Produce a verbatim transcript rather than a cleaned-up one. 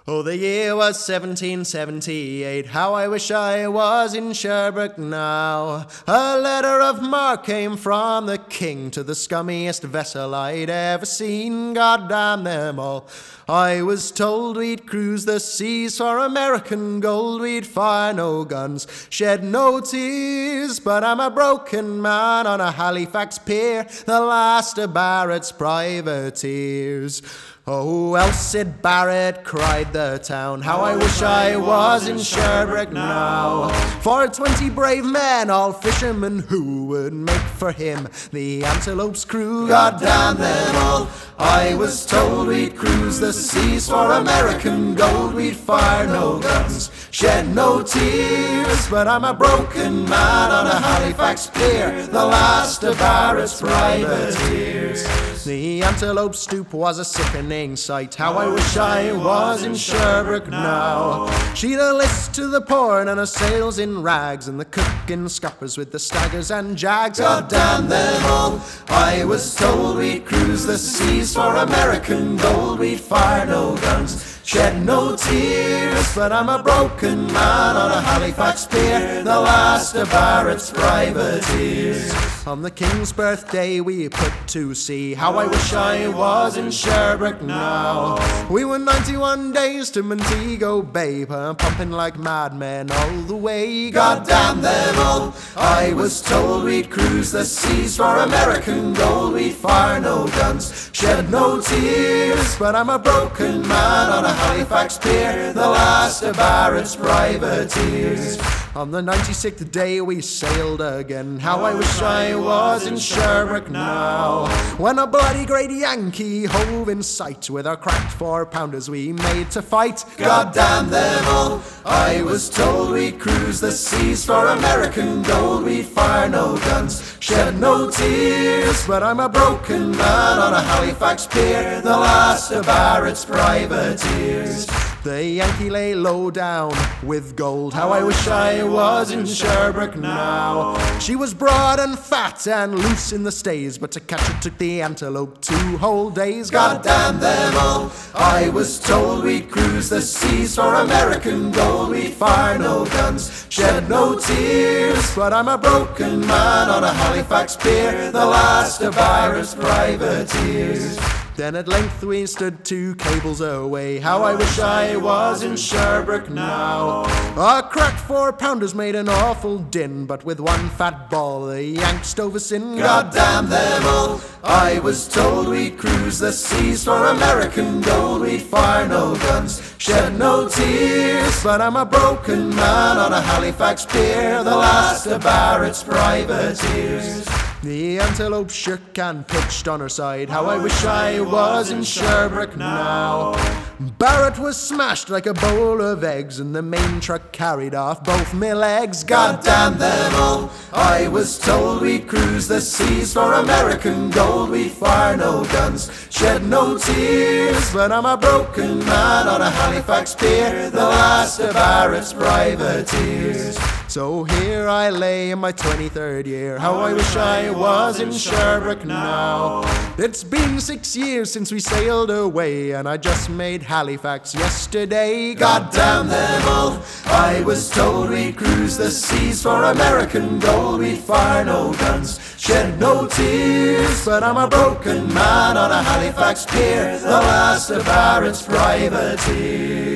Oh, the year was seventeen seventy-eight. How I wish I was in Sherbrooke now. A letter of marque came from the king to the scummiest vessel I'd ever seen. God damn them all. I was told we'd cruise the seas for American gold. We'd fire no guns, shed no tears. But I'm a broken man on a Halifax pier, the last of Barrett's privateers. Oh, Elcid Barrett, cried the town, how I wish I was in Sherbrooke now. For twenty brave men, all fishermen, who would make for him the Antelope's crew. God damn them all. I was told we'd cruise the seas for American gold. We'd fire no guns, shed no tears. But I'm a broken man on a Halifax pier, the last of Barrett's privateers. The Antelope stoop was a sickening sight. How I wish I was in Sherbrooke now. She'd a list to the port and her sails in rags, and the cook in scuppers with the staggers and jags. God damn them all. I was told we'd cruise the seas for American gold. We'd fire no guns, shed no tears. But I'm a broken man on a Halifax pier, the last of Barrett's privateers. On the King's birthday we put to sea. How I wish I was in Sherbrooke now. We were ninety-one days to Montego Bay, pumping like madmen all the way. God damn them all. I was told we'd cruise the seas for American gold. We'd fire no guns, shed no tears. But I'm a broken man on a Halifax pier, the last of Barrett's privateers. On the ninety-sixth day we sailed again. How I wish I was in Sherbrooke now. When a bloody great Yankee hove in sight, with our cracked four-pounders we made to fight. God damn them all. I was told we'd cruise the seas for American gold. We'd fire no guns, shed no tears. But I'm a broken man on a Halifax pier, the last of Barrett's privateers. The Yankee lay low down with gold. How I wish I was in Sherbrooke now. She was broad and fat and loose in the stays, but to catch her took the Antelope two whole days. God damn them all. I was told we'd cruise the seas for American gold. We'd fire no guns, shed no tears. But I'm a broken man on a Halifax pier, the last of Barrett's privateers. Then at length we stood two cables away. How I wish I was in Sherbrooke now. Our cracked four-pounders made an awful din, but with one fat ball the Yanks stove us in. God damn them all. I was told we'd cruise the seas for American gold. We'd fire no guns, shed no tears. But I'm a broken man on a Halifax pier, the last of Barrett's privateers. The Antelope shook and pitched on her side. How I wish I was in Sherbrooke now. Barrett was smashed like a bowl of eggs, and the main truck carried off both my legs. God damn them all. I was told we'd cruise the seas for American gold. We'd fire no guns, shed no tears. But I'm a broken man on a Halifax pier, the last of Barrett's privateers. So here I lay in my twenty-third year. How I wish I was in Sherbrooke now. It's been six years since we sailed away, and I just made Halifax yesterday. God damn them all. I was told we'd cruise the seas for American gold. We'd fire no guns, shed no tears. But I'm a broken man on a Halifax pier, the last of Barrett's privateers.